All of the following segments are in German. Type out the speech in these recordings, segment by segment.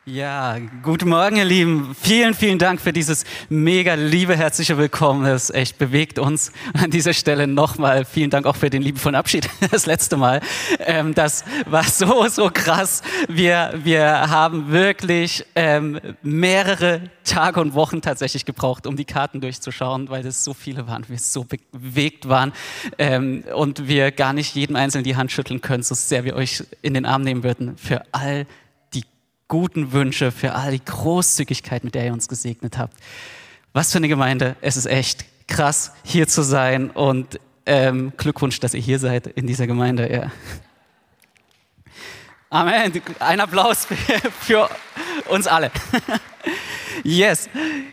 Ja, guten Morgen, ihr Lieben. Vielen, vielen Dank für dieses mega liebe, herzliche Willkommen. Das echt bewegt uns. An dieser Stelle nochmal vielen Dank auch für den liebevollen Abschied das letzte Mal. Das war so krass. Wir haben wirklich mehrere Tage und Wochen tatsächlich gebraucht, um die Karten durchzuschauen, weil es so viele waren, wir so bewegt waren und wir gar nicht jedem Einzelnen die Hand schütteln können, so sehr wir euch in den Arm nehmen würden für all guten Wünsche, für all die Großzügigkeit, mit der ihr uns gesegnet habt. Was für eine Gemeinde. Es ist echt krass, hier zu sein und Glückwunsch, dass ihr hier seid in dieser Gemeinde. Ja. Amen. Ein Applaus für uns alle. Yes.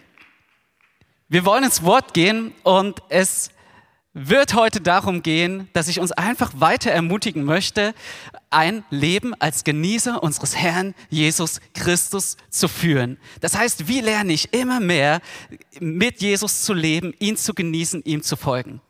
Wir wollen ins Wort gehen und es wird heute darum gehen, dass ich uns einfach weiter ermutigen möchte, ein Leben als Genießer unseres Herrn Jesus Christus zu führen. Das heißt, wie lerne ich immer mehr mit Jesus zu leben, ihn zu genießen, ihm zu folgen?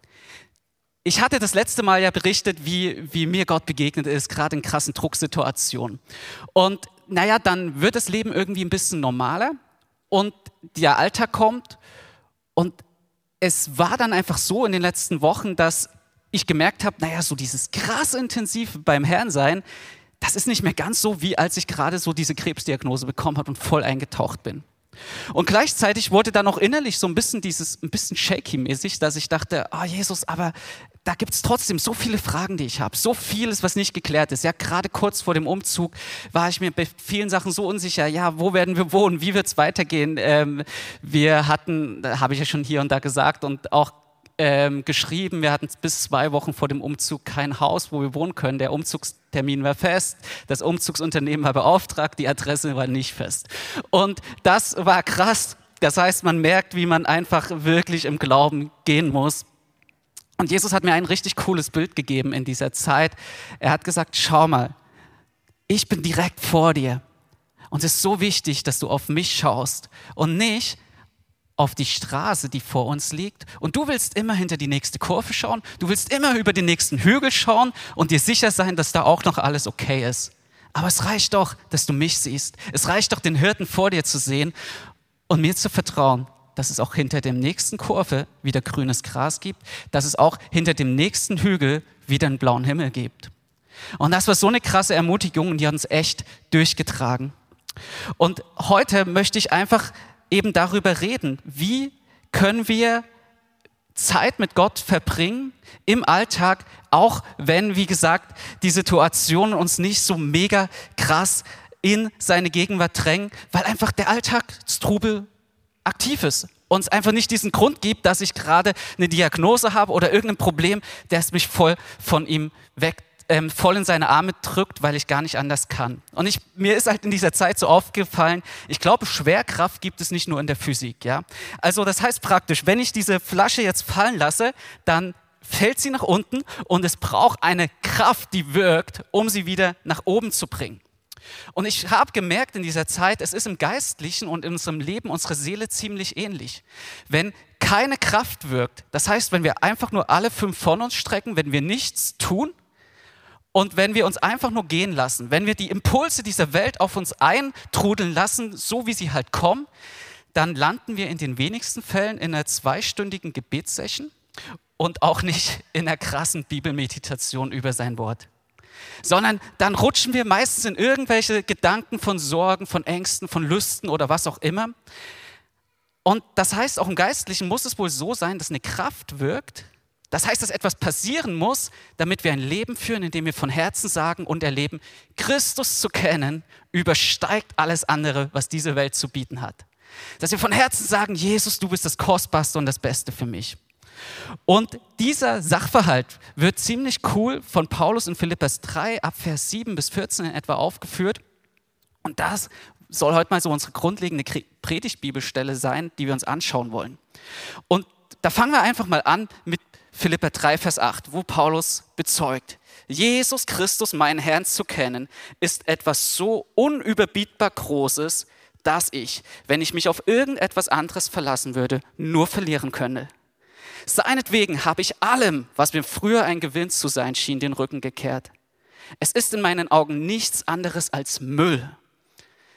Ich hatte das letzte Mal ja berichtet, wie mir Gott begegnet ist, gerade in krassen Drucksituationen. Und naja, dann wird das Leben irgendwie ein bisschen normaler und der Alltag kommt und es war dann einfach so in den letzten Wochen, dass ich gemerkt habe, naja, so dieses krass intensiv beim Herrn sein, das ist nicht mehr ganz so, wie als ich gerade so diese Krebsdiagnose bekommen habe und voll eingetaucht bin. Und gleichzeitig wurde dann auch innerlich so ein bisschen shaky-mäßig, dass ich dachte, oh Jesus, aber da gibt es trotzdem so viele Fragen, die ich habe, so vieles, was nicht geklärt ist. Ja, gerade kurz vor dem Umzug war ich mir bei vielen Sachen so unsicher, ja, wo werden wir wohnen, wie wird es weitergehen? Wir hatten, habe ich ja schon hier und da gesagt und auch geschrieben, wir hatten bis 2 Wochen vor dem Umzug kein Haus, wo wir wohnen können. Der Umzugstermin war fest, das Umzugsunternehmen war beauftragt, die Adresse war nicht fest. Und das war krass. Das heißt, man merkt, wie man einfach wirklich im Glauben gehen muss. Und Jesus hat mir ein richtig cooles Bild gegeben in dieser Zeit. Er hat gesagt, schau mal, ich bin direkt vor dir. Und es ist so wichtig, dass du auf mich schaust und nicht auf die Straße, die vor uns liegt. Und du willst immer hinter die nächste Kurve schauen. Du willst immer über den nächsten Hügel schauen und dir sicher sein, dass da auch noch alles okay ist. Aber es reicht doch, dass du mich siehst. Es reicht doch, den Hirten vor dir zu sehen und mir zu vertrauen, dass es auch hinter dem nächsten Kurve wieder grünes Gras gibt, dass es auch hinter dem nächsten Hügel wieder einen blauen Himmel gibt. Und das war so eine krasse Ermutigung und die hat uns echt durchgetragen. Und heute möchte ich einfach eben darüber reden, wie können wir Zeit mit Gott verbringen im Alltag, auch wenn, wie gesagt, die Situationen uns nicht so mega krass in seine Gegenwart drängen, weil einfach der Alltagstrubel aktiv ist und es einfach nicht diesen Grund gibt, dass ich gerade eine Diagnose habe oder irgendein Problem, der es mich voll von ihm voll in seine Arme drückt, weil ich gar nicht anders kann. Und mir ist halt in dieser Zeit so aufgefallen, ich glaube, Schwerkraft gibt es nicht nur in der Physik. Ja? Also das heißt praktisch, wenn ich diese Flasche jetzt fallen lasse, dann fällt sie nach unten und es braucht eine Kraft, die wirkt, um sie wieder nach oben zu bringen. Und ich habe gemerkt in dieser Zeit, es ist im Geistlichen und in unserem Leben, unsere Seele ziemlich ähnlich. Wenn keine Kraft wirkt, das heißt, wenn wir einfach nur alle 5 von uns strecken, wenn wir nichts tun und wenn wir uns einfach nur gehen lassen, wenn wir die Impulse dieser Welt auf uns eintrudeln lassen, so wie sie halt kommen, dann landen wir in den wenigsten Fällen in einer 2-stündigen Gebetssession und auch nicht in einer krassen Bibelmeditation über sein Wort. Sondern dann rutschen wir meistens in irgendwelche Gedanken von Sorgen, von Ängsten, von Lüsten oder was auch immer. Und das heißt, auch im Geistlichen muss es wohl so sein, dass eine Kraft wirkt. Das heißt, dass etwas passieren muss, damit wir ein Leben führen, in dem wir von Herzen sagen und erleben, Christus zu kennen, übersteigt alles andere, was diese Welt zu bieten hat. Dass wir von Herzen sagen, Jesus, du bist das Kostbarste und das Beste für mich. Und dieser Sachverhalt wird ziemlich cool von Paulus in Philipper 3 ab Vers 7 bis 14 in etwa aufgeführt. Und das soll heute mal so unsere grundlegende Predigtbibelstelle sein, die wir uns anschauen wollen. Und da fangen wir einfach mal an mit Philipper 3, Vers 8, wo Paulus bezeugt, Jesus Christus, meinen Herrn, zu kennen, ist etwas so unüberbietbar Großes, dass ich, wenn ich mich auf irgendetwas anderes verlassen würde, nur verlieren könne. Seinetwegen habe ich allem, was mir früher ein Gewinn zu sein schien, den Rücken gekehrt. Es ist in meinen Augen nichts anderes als Müll.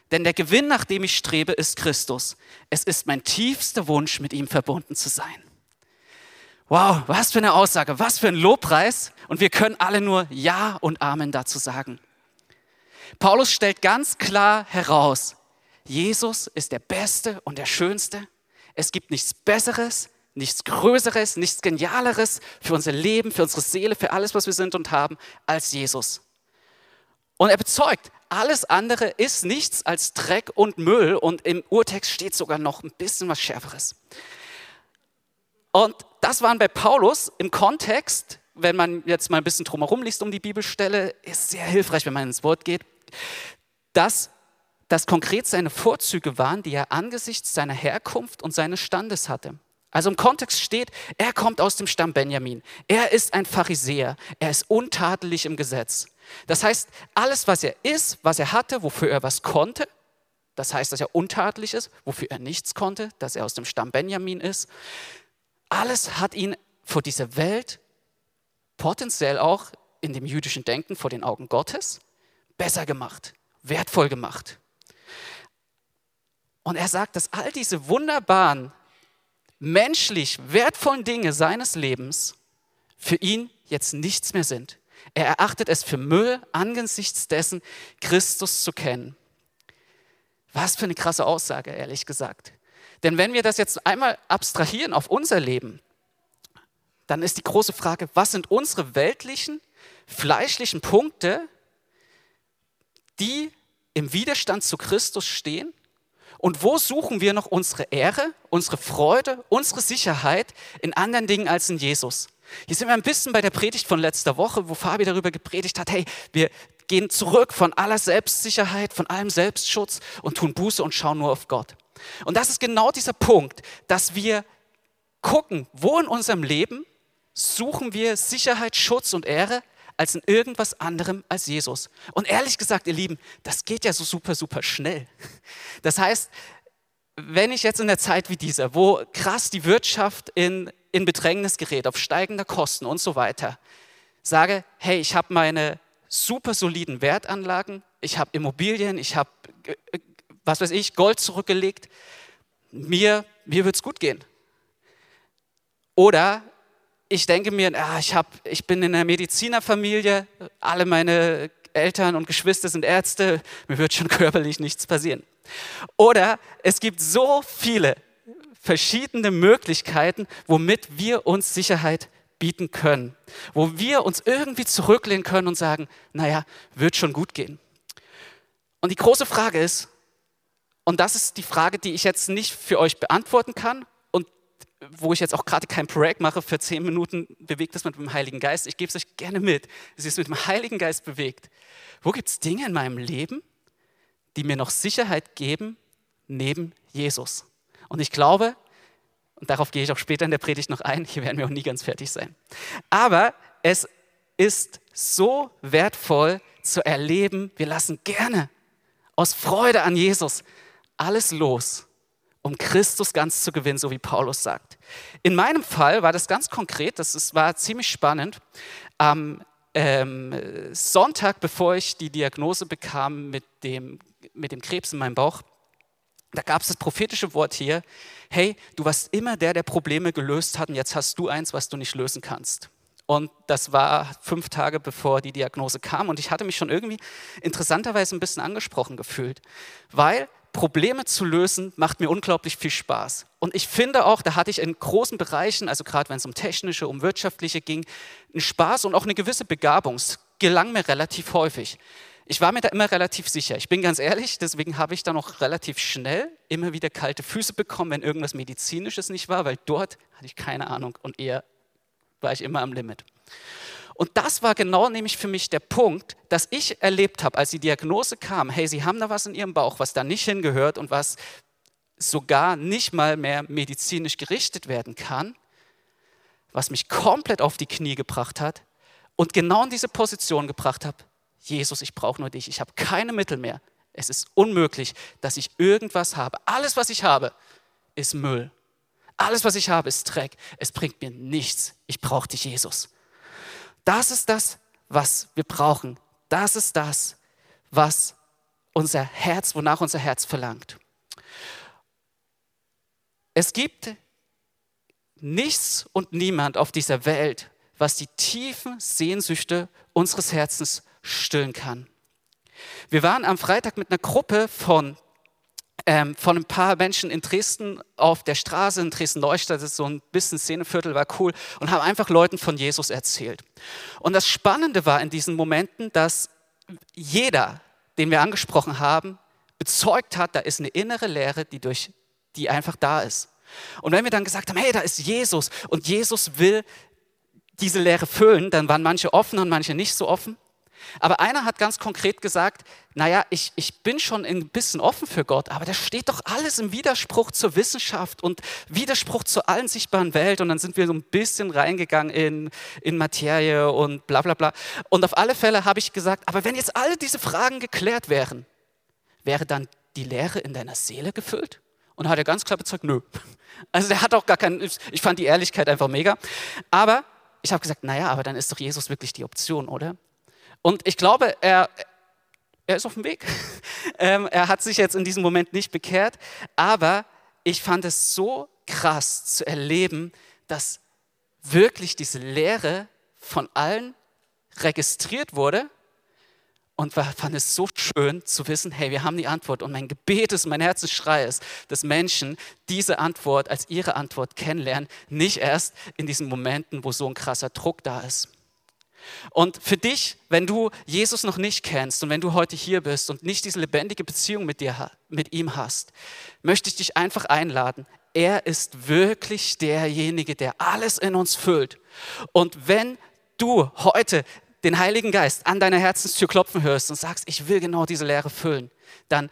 Denn der Gewinn, nach dem ich strebe, ist Christus. Es ist mein tiefster Wunsch, mit ihm verbunden zu sein. Wow, was für eine Aussage, was für ein Lobpreis. Und wir können alle nur Ja und Amen dazu sagen. Paulus stellt ganz klar heraus, Jesus ist der Beste und der Schönste. Es gibt nichts Besseres, nichts Größeres, nichts Genialeres für unser Leben, für unsere Seele, für alles, was wir sind und haben, als Jesus. Und er bezeugt, alles andere ist nichts als Dreck und Müll. Und im Urtext steht sogar noch ein bisschen was Schärferes. Und das waren bei Paulus im Kontext, wenn man jetzt mal ein bisschen drumherum liest um die Bibelstelle, ist sehr hilfreich, wenn man ins Wort geht, dass das konkret seine Vorzüge waren, die er angesichts seiner Herkunft und seines Standes hatte. Also im Kontext steht, er kommt aus dem Stamm Benjamin. Er ist ein Pharisäer. Er ist untadelig im Gesetz. Das heißt, alles, was er ist, was er hatte, wofür er was konnte, das heißt, dass er untadelig ist, wofür er nichts konnte, dass er aus dem Stamm Benjamin ist, alles hat ihn vor dieser Welt, potenziell auch in dem jüdischen Denken vor den Augen Gottes, besser gemacht, wertvoll gemacht. Und er sagt, dass all diese wunderbaren, menschlich wertvollen Dinge seines Lebens für ihn jetzt nichts mehr sind. Er erachtet es für Müll, angesichts dessen Christus zu kennen. Was für eine krasse Aussage, ehrlich gesagt. Denn wenn wir das jetzt einmal abstrahieren auf unser Leben, dann ist die große Frage, was sind unsere weltlichen, fleischlichen Punkte, die im Widerstand zu Christus stehen? Und wo suchen wir noch unsere Ehre, unsere Freude, unsere Sicherheit in anderen Dingen als in Jesus? Hier sind wir ein bisschen bei der Predigt von letzter Woche, wo Fabi darüber gepredigt hat, hey, wir gehen zurück von aller Selbstsicherheit, von allem Selbstschutz und tun Buße und schauen nur auf Gott. Und das ist genau dieser Punkt, dass wir gucken, wo in unserem Leben suchen wir Sicherheit, Schutz und Ehre als in irgendwas anderem als Jesus. Und ehrlich gesagt, ihr Lieben, das geht ja so super, super schnell. Das heißt, wenn ich jetzt in der Zeit wie dieser, wo krass die Wirtschaft in Bedrängnis gerät, auf steigende Kosten und so weiter, sage, hey, ich habe meine super soliden Wertanlagen, ich habe Immobilien, ich habe, was weiß ich, Gold zurückgelegt, mir wird es gut gehen. Oder ich denke mir, ich bin in einer Medizinerfamilie, alle meine Eltern und Geschwister sind Ärzte, mir wird schon körperlich nichts passieren. Oder es gibt so viele verschiedene Möglichkeiten, womit wir uns Sicherheit bieten können, wo wir uns irgendwie zurücklehnen können und sagen, naja, wird schon gut gehen. Und die große Frage ist, und das ist die Frage, die ich jetzt nicht für euch beantworten kann und wo ich jetzt auch gerade kein Projekt mache, für 10 Minuten bewegt das mit dem Heiligen Geist. Ich gebe es euch gerne mit. Es ist mit dem Heiligen Geist bewegt. Wo gibt es Dinge in meinem Leben, die mir noch Sicherheit geben neben Jesus? Und ich glaube, und darauf gehe ich auch später in der Predigt noch ein, hier werden wir auch nie ganz fertig sein. Aber es ist so wertvoll zu erleben, wir lassen gerne aus Freude an Jesus alles los, um Christus ganz zu gewinnen, so wie Paulus sagt. In meinem Fall war das ganz konkret, war ziemlich spannend. Am Sonntag, bevor ich die Diagnose bekam mit dem Krebs in meinem Bauch, da gab es das prophetische Wort hier, hey, du warst immer der Probleme gelöst hat und jetzt hast du eins, was du nicht lösen kannst. Und das war 5 Tage, bevor die Diagnose kam und ich hatte mich schon irgendwie interessanterweise ein bisschen angesprochen gefühlt, weil Probleme zu lösen macht mir unglaublich viel Spaß. Und ich finde auch, da hatte ich in großen Bereichen, also gerade wenn es um technische, um wirtschaftliche ging, einen Spaß und auch eine gewisse Begabung. Es gelang mir relativ häufig. Ich war mir da immer relativ sicher. Ich bin ganz ehrlich, deswegen habe ich dann auch relativ schnell immer wieder kalte Füße bekommen, wenn irgendwas Medizinisches nicht war, weil dort hatte ich keine Ahnung und eher war ich immer am Limit. Und das war genau nämlich für mich der Punkt, dass ich erlebt habe, als die Diagnose kam, hey, Sie haben da was in Ihrem Bauch, was da nicht hingehört und was sogar nicht mal mehr medizinisch gerichtet werden kann, was mich komplett auf die Knie gebracht hat und genau in diese Position gebracht habe, Jesus, ich brauche nur dich, ich habe keine Mittel mehr. Es ist unmöglich, dass ich irgendwas habe. Alles, was ich habe, ist Müll. Alles, was ich habe, ist Dreck. Es bringt mir nichts. Ich brauche dich, Jesus. Das ist das, was wir brauchen. Das ist das, was unser Herz, wonach unser Herz verlangt. Es gibt nichts und niemand auf dieser Welt, was die tiefen Sehnsüchte unseres Herzens stillen kann. Wir waren am Freitag mit einer Gruppe von ein paar Menschen in Dresden auf der Straße, in Dresden-Neustadt, das ist so ein bisschen Szeneviertel, war cool, und haben einfach Leuten von Jesus erzählt. Und das Spannende war in diesen Momenten, dass jeder, den wir angesprochen haben, bezeugt hat, da ist eine innere Leere, die einfach da ist. Und wenn wir dann gesagt haben, hey, da ist Jesus und Jesus will diese Leere füllen, dann waren manche offen und manche nicht so offen. Aber einer hat ganz konkret gesagt, naja, ich bin schon ein bisschen offen für Gott, aber das steht doch alles im Widerspruch zur Wissenschaft und Widerspruch zur allen sichtbaren Welt. Und dann sind wir so ein bisschen reingegangen in Materie und bla bla bla. Und auf alle Fälle habe ich gesagt, aber wenn jetzt alle diese Fragen geklärt wären, wäre dann die Leere in deiner Seele gefüllt? Und hat er ganz klar bezeugt, nö. Also der hat auch gar keinen, ich fand die Ehrlichkeit einfach mega. Aber ich habe gesagt, naja, aber dann ist doch Jesus wirklich die Option, oder? Und ich glaube, er ist auf dem Weg. Er hat sich jetzt in diesem Moment nicht bekehrt, aber ich fand es so krass zu erleben, dass wirklich diese Lehre von allen registriert wurde und fand es so schön zu wissen, hey, wir haben die Antwort und mein Gebet ist, mein Herzensschrei ist, dass Menschen diese Antwort als ihre Antwort kennenlernen, nicht erst in diesen Momenten, wo so ein krasser Druck da ist. Und für dich, wenn du Jesus noch nicht kennst und wenn du heute hier bist und nicht diese lebendige Beziehung mit ihm hast, möchte ich dich einfach einladen. Er ist wirklich derjenige, der alles in uns füllt. Und wenn du heute den Heiligen Geist an deiner Herzenstür klopfen hörst und sagst, ich will genau diese Leere füllen, dann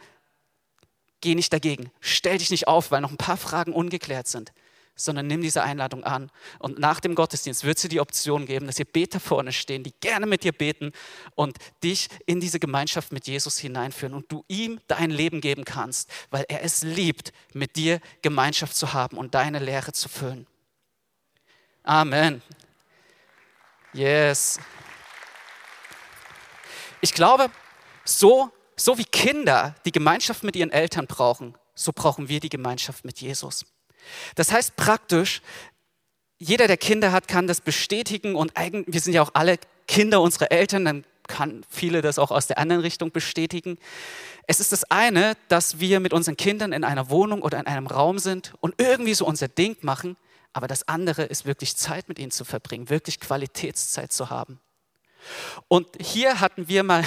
geh nicht dagegen. Stell dich nicht auf, weil noch ein paar Fragen ungeklärt sind, sondern nimm diese Einladung an. Und nach dem Gottesdienst wird es dir die Option geben, dass hier Beter vorne stehen, die gerne mit dir beten und dich in diese Gemeinschaft mit Jesus hineinführen und du ihm dein Leben geben kannst, weil er es liebt, mit dir Gemeinschaft zu haben und deine Leere zu füllen. Amen. Yes. Ich glaube, so wie Kinder die Gemeinschaft mit ihren Eltern brauchen, so brauchen wir die Gemeinschaft mit Jesus. Das heißt praktisch, jeder, der Kinder hat, kann das bestätigen und wir sind ja auch alle Kinder unserer Eltern, dann kann viele das auch aus der anderen Richtung bestätigen. Es ist das eine, dass wir mit unseren Kindern in einer Wohnung oder in einem Raum sind und irgendwie so unser Ding machen, aber das andere ist wirklich Zeit mit ihnen zu verbringen, wirklich Qualitätszeit zu haben. Und hier hatten wir mal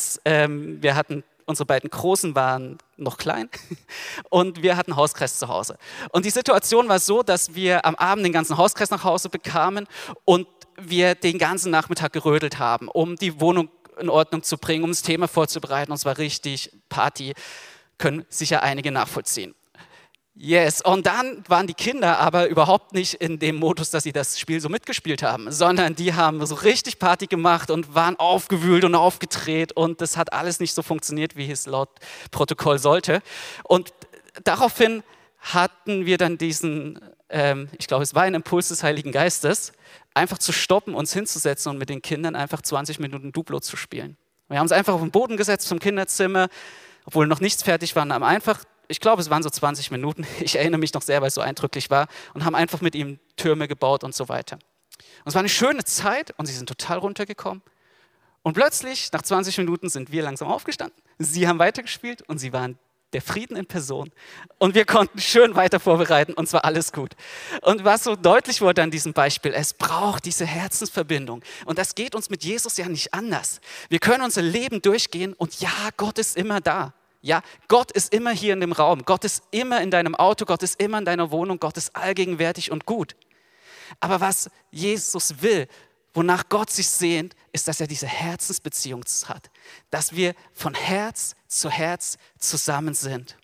unsere beiden Großen waren noch klein und wir hatten Hauskreis zu Hause. Und die Situation war so, dass wir am Abend den ganzen Hauskreis nach Hause bekamen und wir den ganzen Nachmittag gerödelt haben, um die Wohnung in Ordnung zu bringen, um das Thema vorzubereiten. Und es war richtig Party, können sicher einige nachvollziehen. Yes, und dann waren die Kinder aber überhaupt nicht in dem Modus, dass sie das Spiel so mitgespielt haben, sondern die haben so richtig Party gemacht und waren aufgewühlt und aufgedreht und das hat alles nicht so funktioniert, wie es laut Protokoll sollte. Und daraufhin hatten wir dann diesen, ich glaube, es war ein Impuls des Heiligen Geistes, einfach zu stoppen, uns hinzusetzen und mit den Kindern einfach 20 Minuten Duplo zu spielen. Wir haben uns einfach auf den Boden gesetzt zum Kinderzimmer, obwohl noch nichts fertig war, haben einfach, ich glaube, es waren so 20 Minuten, ich erinnere mich noch sehr, weil es so eindrücklich war, und haben einfach mit ihm Türme gebaut und so weiter. Und es war eine schöne Zeit und sie sind total runtergekommen. Und plötzlich, nach 20 Minuten, sind wir langsam aufgestanden. Sie haben weitergespielt und sie waren der Frieden in Person. Und wir konnten schön weiter vorbereiten und zwar alles gut. Und was so deutlich wurde an diesem Beispiel, es braucht diese Herzensverbindung. Und das geht uns mit Jesus ja nicht anders. Wir können unser Leben durchgehen und ja, Gott ist immer da. Ja, Gott ist immer hier in dem Raum. Gott ist immer in deinem Auto. Gott ist immer in deiner Wohnung. Gott ist allgegenwärtig und gut. Aber was Jesus will, wonach Gott sich sehnt, ist, dass er diese Herzensbeziehung hat. Dass wir von Herz zu Herz zusammen sind.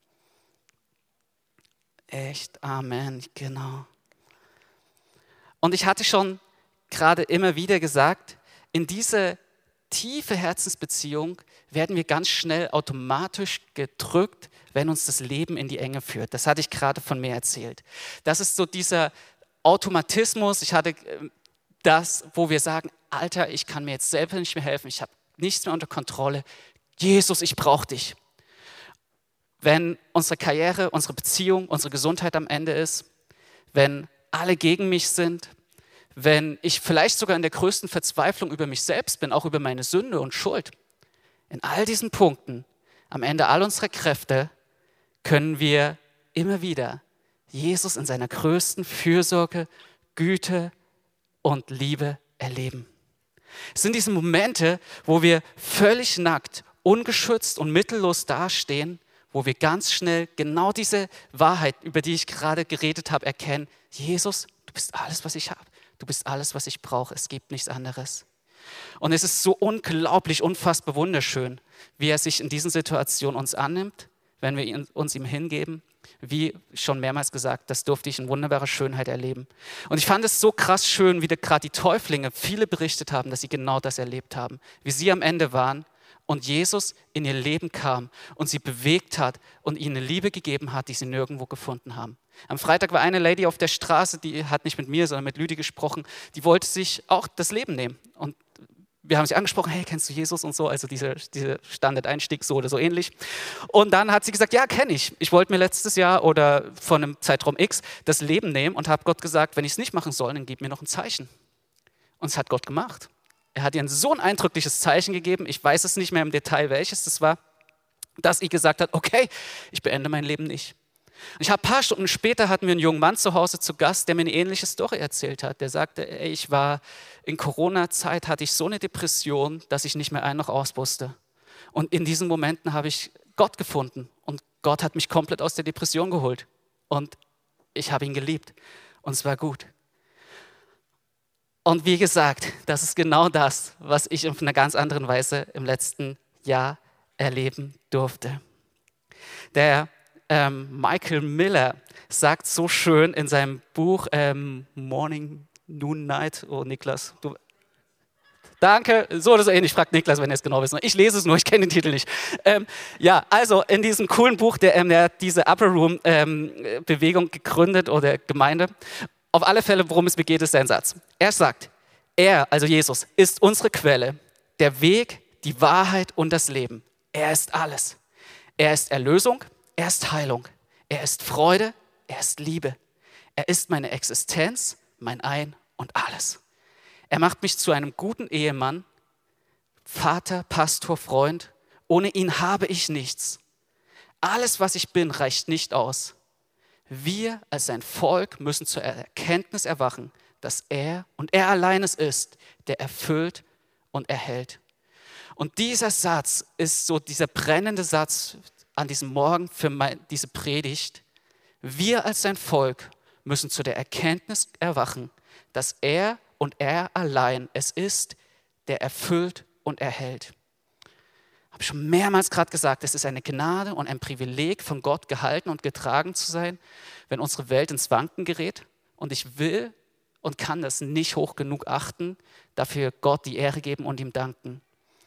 Echt, Amen, genau. Und ich hatte schon gerade immer wieder gesagt, in diese tiefe Herzensbeziehung werden wir ganz schnell automatisch gedrückt, wenn uns das Leben in die Enge führt. Das hatte ich gerade von mir erzählt. Das ist so dieser Automatismus. Ich hatte das, wo wir sagen, Alter, ich kann mir jetzt selber nicht mehr helfen, ich habe nichts mehr unter Kontrolle. Jesus, ich brauche dich. Wenn unsere Karriere, unsere Beziehung, unsere Gesundheit am Ende ist, wenn alle gegen mich sind, wenn ich vielleicht sogar in der größten Verzweiflung über mich selbst bin, auch über meine Sünde und Schuld. In all diesen Punkten, am Ende all unserer Kräfte, können wir immer wieder Jesus in seiner größten Fürsorge, Güte und Liebe erleben. Es sind diese Momente, wo wir völlig nackt, ungeschützt und mittellos dastehen, wo wir ganz schnell genau diese Wahrheit, über die ich gerade geredet habe, erkennen. Jesus, du bist alles, was ich habe. Du bist alles, was ich brauche. Es gibt nichts anderes. Und es ist so unglaublich, unfassbar wunderschön, wie er sich in diesen Situationen uns annimmt, wenn wir uns ihm hingeben. Wie schon mehrmals gesagt, das durfte ich in wunderbarer Schönheit erleben. Und ich fand es so krass schön, wie gerade die Täuflinge viele berichtet haben, dass sie genau das erlebt haben. Wie sie am Ende waren und Jesus in ihr Leben kam und sie bewegt hat und ihnen eine Liebe gegeben hat, die sie nirgendwo gefunden haben. Am Freitag war eine Lady auf der Straße, die hat nicht mit mir, sondern mit Lüdi gesprochen, die wollte sich auch das Leben nehmen. Und wir haben sie angesprochen, hey, kennst du Jesus und so, also diese Standard-Einstieg, so oder so ähnlich. Und dann hat sie gesagt, ja, kenne ich. Ich wollte mir letztes Jahr oder vor einem Zeitraum X das Leben nehmen und habe Gott gesagt, wenn ich es nicht machen soll, dann gib mir noch ein Zeichen. Und es hat Gott gemacht. Er hat ihr so ein eindrückliches Zeichen gegeben, ich weiß es nicht mehr im Detail, welches das war, dass sie gesagt hat, okay, ich beende mein Leben nicht. Und ich habe ein paar Stunden später hatten wir einen jungen Mann zu Hause zu Gast, der mir eine ähnliche Story erzählt hat. Der sagte, ey, ich war in Corona-Zeit, hatte ich so eine Depression, dass ich nicht mehr ein noch aus wusste. Und in diesen Momenten habe ich Gott gefunden und Gott hat mich komplett aus der Depression geholt. Und ich habe ihn geliebt und es war gut. Und wie gesagt, das ist genau das, was ich auf einer ganz anderen Weise im letzten Jahr erleben durfte. Der Michael Miller sagt so schön in seinem Buch Morning, Noon, Night. Oh, Niklas, du. Danke, so oder so ähnlich, fragt Niklas, wenn ihr es genau wisst. Ich lese es nur, ich kenne den Titel nicht. Ja, also in diesem coolen Buch, der hat diese Upper Room Bewegung gegründet oder Gemeinde. Auf alle Fälle, worum es mir geht, ist sein Satz. Er sagt, er, also Jesus, ist unsere Quelle, der Weg, die Wahrheit und das Leben. Er ist alles. Er ist Erlösung. Er ist Heilung, er ist Freude, er ist Liebe. Er ist meine Existenz, mein Ein und alles. Er macht mich zu einem guten Ehemann, Vater, Pastor, Freund. Ohne ihn habe ich nichts. Alles, was ich bin, reicht nicht aus. Wir als sein Volk müssen zur Erkenntnis erwachen, dass er und er allein es ist, der erfüllt und erhält. Und dieser Satz ist so dieser brennende Satz an diesem Morgen für diese Predigt. Wir als sein Volk müssen zu der Erkenntnis erwachen, dass er und er allein es ist, der erfüllt und erhält. Ich habe schon mehrmals gerade gesagt, es ist eine Gnade und ein Privileg, von Gott gehalten und getragen zu sein, wenn unsere Welt ins Wanken gerät. Und ich will und kann das nicht hoch genug achten, dafür Gott die Ehre geben und ihm danken.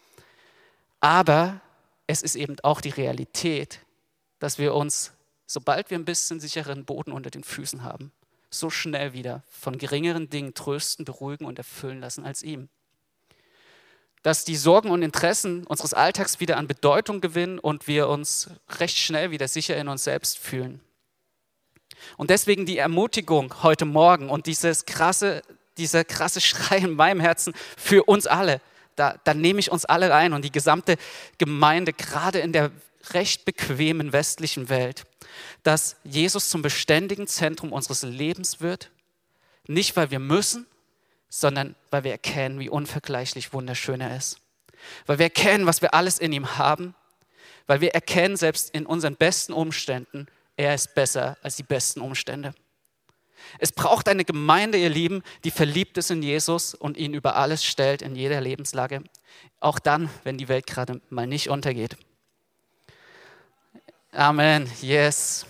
Aber es ist eben auch die Realität, dass wir uns, sobald wir ein bisschen sicheren Boden unter den Füßen haben, so schnell wieder von geringeren Dingen trösten, beruhigen und erfüllen lassen als ihm. Dass die Sorgen und Interessen unseres Alltags wieder an Bedeutung gewinnen und wir uns recht schnell wieder sicher in uns selbst fühlen. Und deswegen die Ermutigung heute Morgen und dieser krasse Schrei in meinem Herzen für uns alle. Da nehme ich uns alle rein und die gesamte Gemeinde, gerade in der recht bequemen westlichen Welt, dass Jesus zum beständigen Zentrum unseres Lebens wird, nicht weil wir müssen, sondern weil wir erkennen, wie unvergleichlich wunderschön er ist. Weil wir erkennen, was wir alles in ihm haben, weil wir erkennen, selbst in unseren besten Umständen, er ist besser als die besten Umstände. Es braucht eine Gemeinde, ihr Lieben, die verliebt ist in Jesus und ihn über alles stellt in jeder Lebenslage. Auch dann, wenn die Welt gerade mal nicht untergeht. Amen, yes.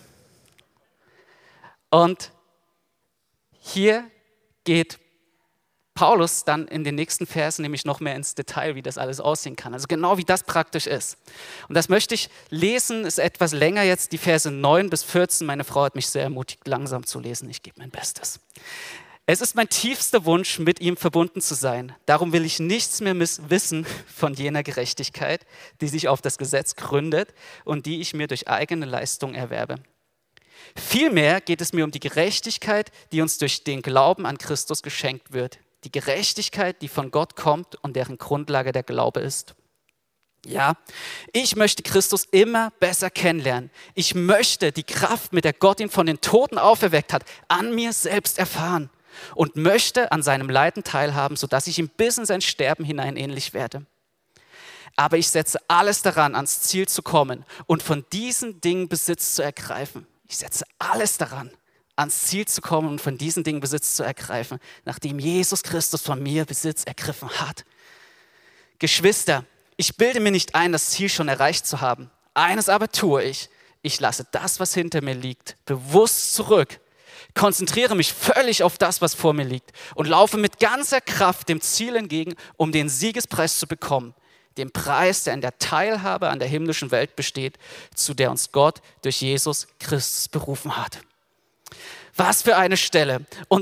Und hier geht Paulus dann in den nächsten Versen nämlich noch mehr ins Detail, wie das alles aussehen kann. Also genau wie das praktisch ist. Und das möchte ich lesen, ist etwas länger jetzt, die Verse 9 bis 14. Meine Frau hat mich sehr ermutigt, langsam zu lesen. Ich gebe mein Bestes. Es ist mein tiefster Wunsch, mit ihm verbunden zu sein. Darum will ich nichts mehr wissen von jener Gerechtigkeit, die sich auf das Gesetz gründet und die ich mir durch eigene Leistung erwerbe. Vielmehr geht es mir um die Gerechtigkeit, die uns durch den Glauben an Christus geschenkt wird. Die Gerechtigkeit, die von Gott kommt und deren Grundlage der Glaube ist. Ja, ich möchte Christus immer besser kennenlernen. Ich möchte die Kraft, mit der Gott ihn von den Toten auferweckt hat, an mir selbst erfahren und möchte an seinem Leiden teilhaben, sodass ich ihm bis in sein Sterben hinein ähnlich werde. Aber ich setze alles daran, ans Ziel zu kommen und von diesen Dingen Besitz zu ergreifen. Ich setze alles daran, ans Ziel zu kommen und von diesen Dingen Besitz zu ergreifen, nachdem Jesus Christus von mir Besitz ergriffen hat. Geschwister, ich bilde mir nicht ein, das Ziel schon erreicht zu haben. Eines aber tue ich. Ich lasse das, was hinter mir liegt, bewusst zurück, konzentriere mich völlig auf das, was vor mir liegt und laufe mit ganzer Kraft dem Ziel entgegen, um den Siegespreis zu bekommen. Den Preis, der in der Teilhabe an der himmlischen Welt besteht, zu der uns Gott durch Jesus Christus berufen hat. Was für eine Stelle. Und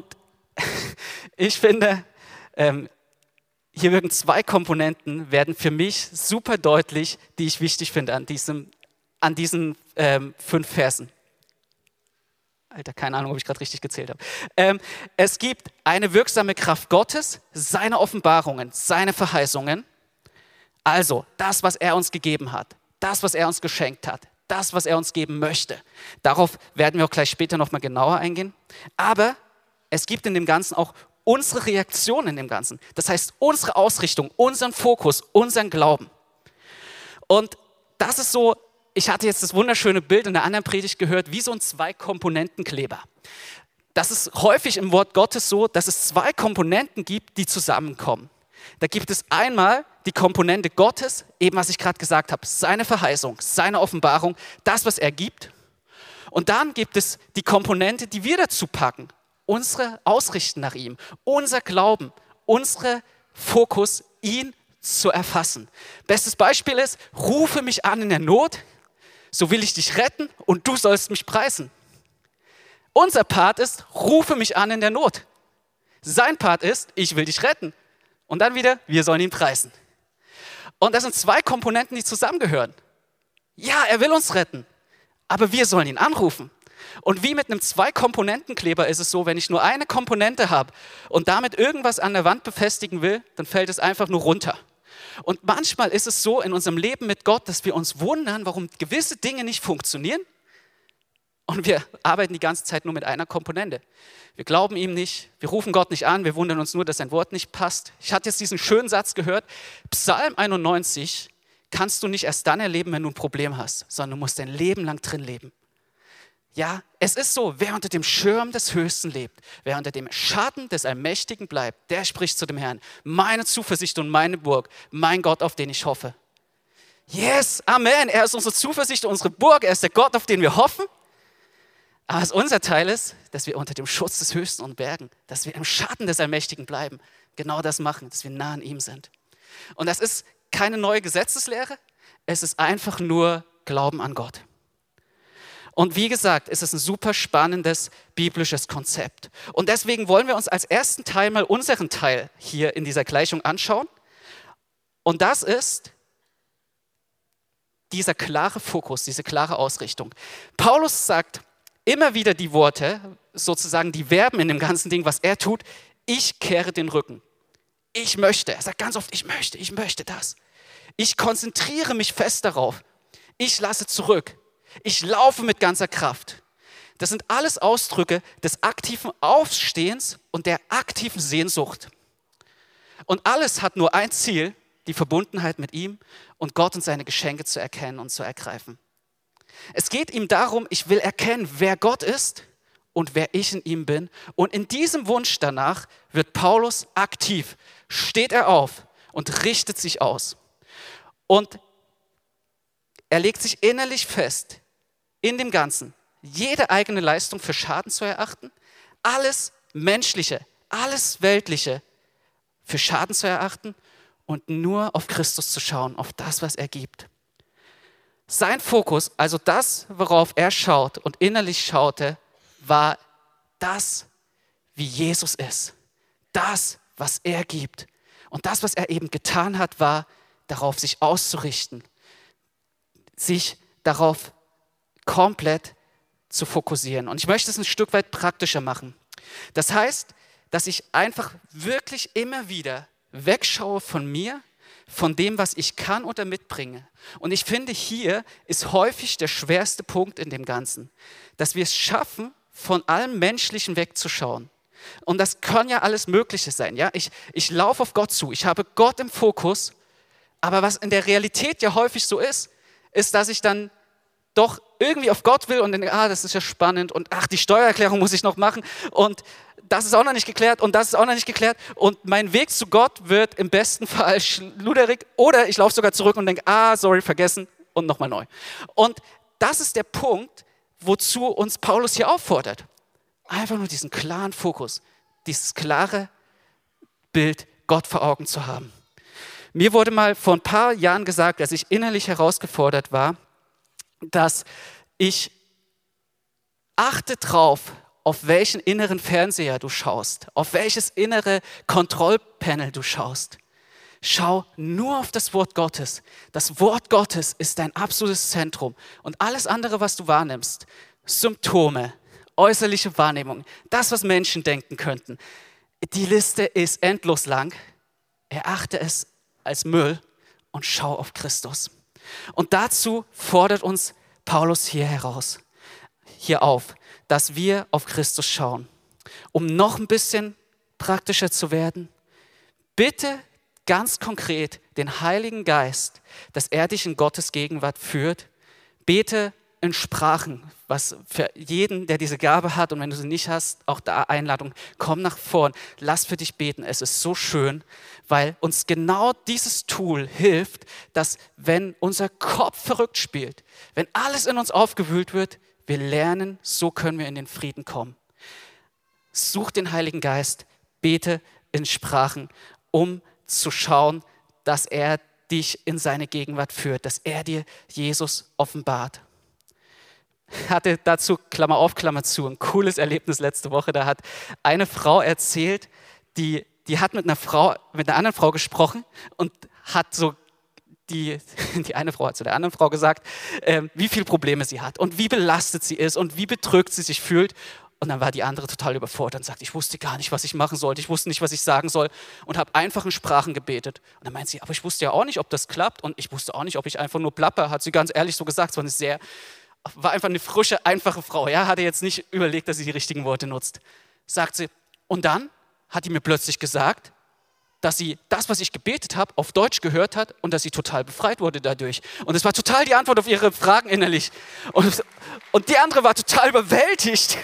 ich finde, hier wirken zwei Komponenten, werden für mich super deutlich, die ich wichtig finde an diesen 5 Versen. Alter, keine Ahnung, ob ich gerade richtig gezählt habe. Es gibt eine wirksame Kraft Gottes, seine Offenbarungen, seine Verheißungen. Also das, was er uns gegeben hat, das, was er uns geschenkt hat, das, was er uns geben möchte. Darauf werden wir auch gleich später nochmal genauer eingehen. Aber es gibt in dem Ganzen auch unsere Reaktion in dem Ganzen. Das heißt, unsere Ausrichtung, unseren Fokus, unseren Glauben. Und das ist so, ich hatte jetzt das wunderschöne Bild in der anderen Predigt gehört, wie so ein 2-Komponenten-Kleber. Das ist häufig im Wort Gottes so, dass es 2 Komponenten gibt, die zusammenkommen. Da gibt es einmal die Komponente Gottes, eben was ich gerade gesagt habe, seine Verheißung, seine Offenbarung, das, was er gibt. Und dann gibt es die Komponente, die wir dazu packen, unsere Ausrichten nach ihm, unser Glauben, unser Fokus, ihn zu erfassen. Bestes Beispiel ist, rufe mich an in der Not, so will ich dich retten und du sollst mich preisen. Unser Part ist, rufe mich an in der Not. Sein Part ist, ich will dich retten. Und dann wieder, wir sollen ihn preisen. Und das sind 2 Komponenten, die zusammengehören. Ja, er will uns retten, aber wir sollen ihn anrufen. Und wie mit einem 2-Komponenten-Kleber ist es so, wenn ich nur eine Komponente habe und damit irgendwas an der Wand befestigen will, dann fällt es einfach nur runter. Und manchmal ist es so in unserem Leben mit Gott, dass wir uns wundern, warum gewisse Dinge nicht funktionieren. Und wir arbeiten die ganze Zeit nur mit einer Komponente. Wir glauben ihm nicht, wir rufen Gott nicht an, wir wundern uns nur, dass sein Wort nicht passt. Ich hatte jetzt diesen schönen Satz gehört, Psalm 91 kannst du nicht erst dann erleben, wenn du ein Problem hast, sondern du musst dein Leben lang drin leben. Ja, es ist so, wer unter dem Schirm des Höchsten lebt, wer unter dem Schatten des Allmächtigen bleibt, der spricht zu dem Herrn, meine Zuversicht und meine Burg, mein Gott, auf den ich hoffe. Yes, Amen, er ist unsere Zuversicht, unsere Burg, er ist der Gott, auf den wir hoffen. Aber was unser Teil ist, dass wir unter dem Schutz des Höchsten und bergen, dass wir im Schatten des Allmächtigen bleiben, genau das machen, dass wir nah an ihm sind. Und das ist keine neue Gesetzeslehre, es ist einfach nur Glauben an Gott. Und wie gesagt, es ist ein super spannendes biblisches Konzept. Und deswegen wollen wir uns als ersten Teil mal unseren Teil hier in dieser Gleichung anschauen. Und das ist dieser klare Fokus, diese klare Ausrichtung. Paulus sagt immer wieder die Worte, sozusagen die Verben in dem ganzen Ding, was er tut, ich kehre den Rücken. Ich möchte, er sagt ganz oft, ich möchte das. Ich konzentriere mich fest darauf. Ich lasse zurück. Ich laufe mit ganzer Kraft. Das sind alles Ausdrücke des aktiven Aufstehens und der aktiven Sehnsucht. Und alles hat nur ein Ziel, die Verbundenheit mit ihm und Gott und seine Geschenke zu erkennen und zu ergreifen. Es geht ihm darum, ich will erkennen, wer Gott ist und wer ich in ihm bin. Und in diesem Wunsch danach wird Paulus aktiv, steht er auf und richtet sich aus. Und er legt sich innerlich fest, in dem Ganzen, jede eigene Leistung für Schaden zu erachten, alles Menschliche, alles Weltliche für Schaden zu erachten und nur auf Christus zu schauen, auf das, was er gibt. Sein Fokus, also das, worauf er schaut und innerlich schaute, war das, wie Jesus ist. Das, was er gibt. Und das, was er eben getan hat, war, darauf sich auszurichten, sich darauf komplett zu fokussieren. Und ich möchte es ein Stück weit praktischer machen. Das heißt, dass ich einfach wirklich immer wieder wegschaue von mir, von dem, was ich kann oder mitbringe. Und ich finde, hier ist häufig der schwerste Punkt in dem Ganzen, dass wir es schaffen, von allem Menschlichen wegzuschauen. Und das kann ja alles Mögliche sein. Ja? Ich laufe auf Gott zu, ich habe Gott im Fokus, aber was in der Realität ja häufig so ist, dass ich dann doch irgendwie auf Gott will und denke, das ist ja spannend und die Steuererklärung muss ich noch machen und das ist auch noch nicht geklärt und das ist auch noch nicht geklärt und mein Weg zu Gott wird im besten Fall schluderig oder ich laufe sogar zurück und denke, sorry, vergessen und nochmal neu. Und das ist der Punkt, wozu uns Paulus hier auffordert. Einfach nur diesen klaren Fokus, dieses klare Bild Gott vor Augen zu haben. Mir wurde mal vor ein paar Jahren gesagt, dass ich innerlich herausgefordert war, dass ich achte drauf, auf welchen inneren Fernseher du schaust, auf welches innere Kontrollpanel du schaust. Schau nur auf das Wort Gottes. Das Wort Gottes ist dein absolutes Zentrum. Und alles andere, was du wahrnimmst, Symptome, äußerliche Wahrnehmung, das, was Menschen denken könnten, die Liste ist endlos lang. Erachte es als Müll und schau auf Christus. Und dazu fordert uns Paulus hier auf, dass wir auf Christus schauen. Um noch ein bisschen praktischer zu werden, bitte ganz konkret den Heiligen Geist, dass er dich in Gottes Gegenwart führt. Bete in Sprachen, was für jeden, der diese Gabe hat und wenn du sie nicht hast, auch da Einladung, komm nach vorn, lass für dich beten. Es ist so schön, weil uns genau dieses Tool hilft, dass wenn unser Kopf verrückt spielt, wenn alles in uns aufgewühlt wird, wir lernen, so können wir in den Frieden kommen. Such den Heiligen Geist, bete in Sprachen, um zu schauen, dass er dich in seine Gegenwart führt, dass er dir Jesus offenbart. Hatte dazu, Klammer auf, Klammer zu, ein cooles Erlebnis letzte Woche. Da hat eine Frau erzählt, die hat mit einer anderen Frau gesprochen und hat so, die eine Frau hat zu der anderen Frau gesagt, wie viele Probleme sie hat und wie belastet sie ist und wie bedrückt sie sich fühlt. Und dann war die andere total überfordert und sagt, ich wusste gar nicht, was ich machen sollte, ich wusste nicht, was ich sagen soll und habe einfach in Sprachen gebetet. Und dann meint sie, aber ich wusste ja auch nicht, ob das klappt und ich wusste auch nicht, ob ich einfach nur plapper, hat sie ganz ehrlich so gesagt. Es war einfach eine frische, einfache Frau, ja, hatte jetzt nicht überlegt, dass sie die richtigen Worte nutzt. Sagt sie, und dann hat die mir plötzlich gesagt, dass sie das, was ich gebetet habe, auf Deutsch gehört hat und dass sie total befreit wurde dadurch. Und es war total die Antwort auf ihre Fragen innerlich. Und die andere war total überwältigt.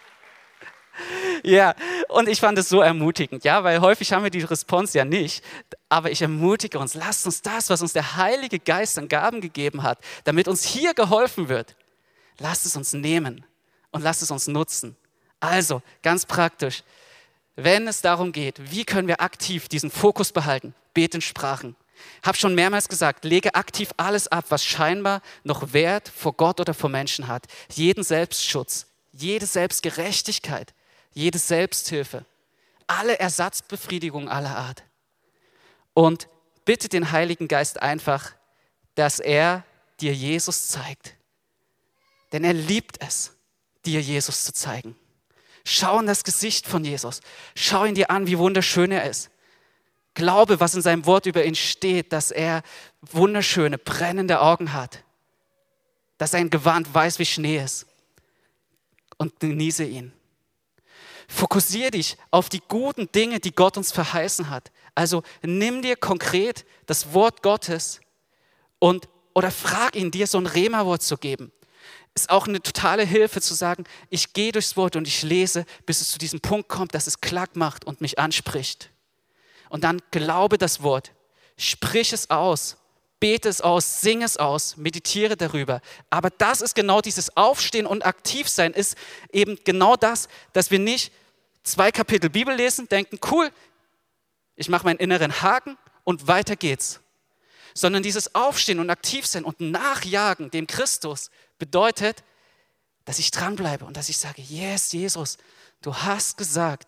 Ja, und ich fand es so ermutigend, ja, weil häufig haben wir die Response ja nicht, aber ich ermutige uns, lasst uns das, was uns der Heilige Geist an Gaben gegeben hat, damit uns hier geholfen wird, lasst es uns nehmen und lasst es uns nutzen. Also, ganz praktisch, wenn es darum geht, wie können wir aktiv diesen Fokus behalten, bete in Sprachen. Ich habe schon mehrmals gesagt, lege aktiv alles ab, was scheinbar noch Wert vor Gott oder vor Menschen hat. Jeden Selbstschutz, jede Selbstgerechtigkeit, jede Selbsthilfe, alle Ersatzbefriedigung aller Art. Und bitte den Heiligen Geist einfach, dass er dir Jesus zeigt. Denn er liebt es, dir Jesus zu zeigen. Schau in das Gesicht von Jesus. Schau ihn dir an, wie wunderschön er ist. Glaube, was in seinem Wort über ihn steht, dass er wunderschöne, brennende Augen hat. Dass sein Gewand weiß wie Schnee ist. Und genieße ihn. Fokussiere dich auf die guten Dinge, die Gott uns verheißen hat. Also nimm dir konkret das Wort Gottes oder frag ihn, dir so ein Rema-Wort zu geben. Ist auch eine totale Hilfe zu sagen, ich gehe durchs Wort und ich lese, bis es zu diesem Punkt kommt, dass es Klack macht und mich anspricht. Und dann glaube das Wort, sprich es aus, bete es aus, sing es aus, meditiere darüber. Aber das ist genau dieses Aufstehen und Aktivsein, ist eben genau das, dass wir nicht 2 Kapitel Bibel lesen, denken, cool, ich mache meinen inneren Haken und weiter geht's. Sondern dieses Aufstehen und Aktivsein und Nachjagen dem Christus bedeutet, dass ich dranbleibe und dass ich sage, yes, Jesus, du hast gesagt,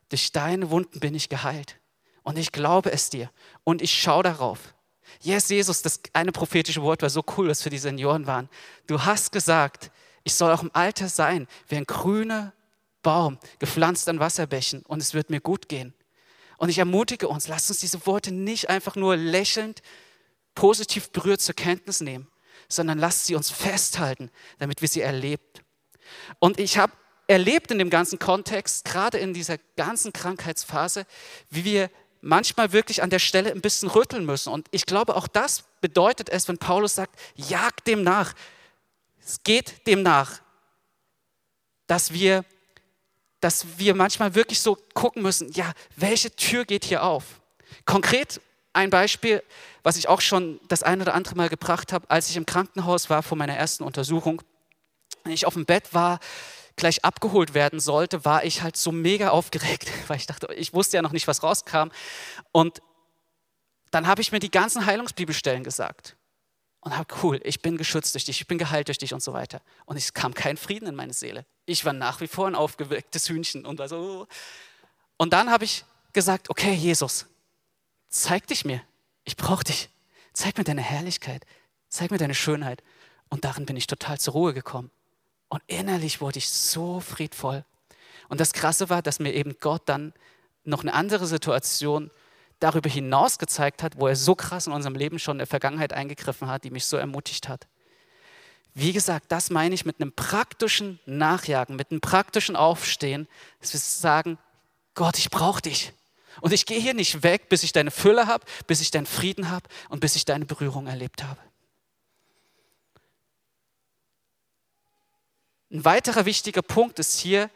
Durch deine Wunden bin ich geheilt. Und ich glaube es dir. Und ich schaue darauf. Yes, Jesus, das eine prophetische Wort war so cool, was für die Senioren waren. Du hast gesagt, ich soll auch im Alter sein, wie ein grüner Baum, gepflanzt an Wasserbächen, und es wird mir gut gehen. Und ich ermutige uns, lasst uns diese Worte nicht einfach nur lächelnd, positiv berührt zur Kenntnis nehmen, sondern lasst sie uns festhalten, damit wir sie erlebt. Und ich habe erlebt in dem ganzen Kontext, gerade in dieser ganzen Krankheitsphase, wie wir manchmal wirklich an der Stelle ein bisschen rütteln müssen. Und ich glaube, auch das bedeutet es, wenn Paulus sagt, jagt dem nach. Es geht dem nach, dass wir manchmal wirklich so gucken müssen, ja, welche Tür geht hier auf? Konkret ein Beispiel, was ich auch schon das ein oder andere Mal gebracht habe, als ich im Krankenhaus war vor meiner ersten Untersuchung, wenn ich auf dem Bett war, gleich abgeholt werden sollte, war ich halt so mega aufgeregt, weil ich dachte, ich wusste ja noch nicht, was rauskam. Und dann habe ich mir die ganzen Heilungsbibelstellen gesagt. Und habe, cool, ich bin geschützt durch dich, ich bin geheilt durch dich und so weiter. Und es kam kein Frieden in meine Seele. Ich war nach wie vor ein aufgewecktes Hühnchen und war so. Und dann habe ich gesagt, okay, Jesus, zeig dich mir. Ich brauche dich. Zeig mir deine Herrlichkeit. Zeig mir deine Schönheit. Und darin bin ich total zur Ruhe gekommen. Und innerlich wurde ich so friedvoll. Und das Krasse war, dass mir eben Gott dann noch eine andere Situation darüber hinaus gezeigt hat, wo er so krass in unserem Leben schon in der Vergangenheit eingegriffen hat, die mich so ermutigt hat. Wie gesagt, das meine ich mit einem praktischen Nachjagen, mit einem praktischen Aufstehen, dass wir sagen, Gott, ich brauche dich. Und ich gehe hier nicht weg, bis ich deine Fülle habe, bis ich deinen Frieden habe und bis ich deine Berührung erlebt habe. Ein weiterer wichtiger Punkt ist hier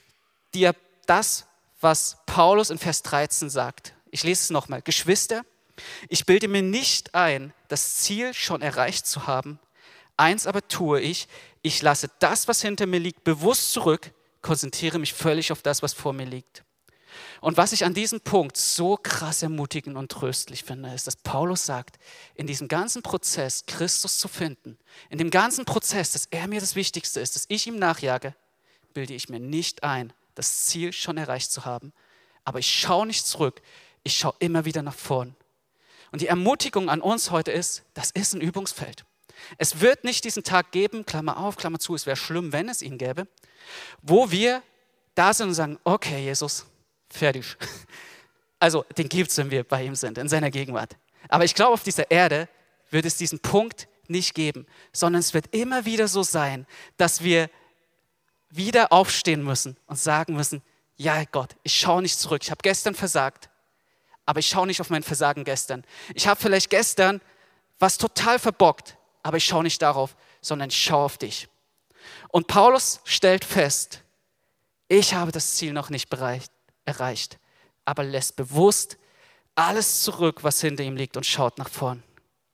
das, was Paulus in Vers 13 sagt. Ich lese es nochmal. Geschwister, ich bilde mir nicht ein, das Ziel schon erreicht zu haben. Eins aber tue ich, ich lasse das, was hinter mir liegt, bewusst zurück, konzentriere mich völlig auf das, was vor mir liegt. Und was ich an diesem Punkt so krass ermutigend und tröstlich finde, ist, dass Paulus sagt, in diesem ganzen Prozess Christus zu finden, in dem ganzen Prozess, dass er mir das Wichtigste ist, dass ich ihm nachjage, bilde ich mir nicht ein, das Ziel schon erreicht zu haben. Aber ich schaue nicht zurück, ich schaue immer wieder nach vorn. Und die Ermutigung an uns heute ist, das ist ein Übungsfeld. Es wird nicht diesen Tag geben, Klammer auf, Klammer zu, es wäre schlimm, wenn es ihn gäbe, wo wir da sind und sagen, okay, Jesus, fertig. Also den gibt es, wenn wir bei ihm sind, in seiner Gegenwart. Aber ich glaube, auf dieser Erde wird es diesen Punkt nicht geben, sondern es wird immer wieder so sein, dass wir wieder aufstehen müssen und sagen müssen, ja Gott, ich schaue nicht zurück, ich habe gestern versagt, aber ich schaue nicht auf mein Versagen gestern. Ich habe vielleicht gestern was total verbockt, aber ich schaue nicht darauf, sondern ich schaue auf dich. Und Paulus stellt fest, ich habe das Ziel noch nicht erreicht, aber lässt bewusst alles zurück, was hinter ihm liegt und schaut nach vorn.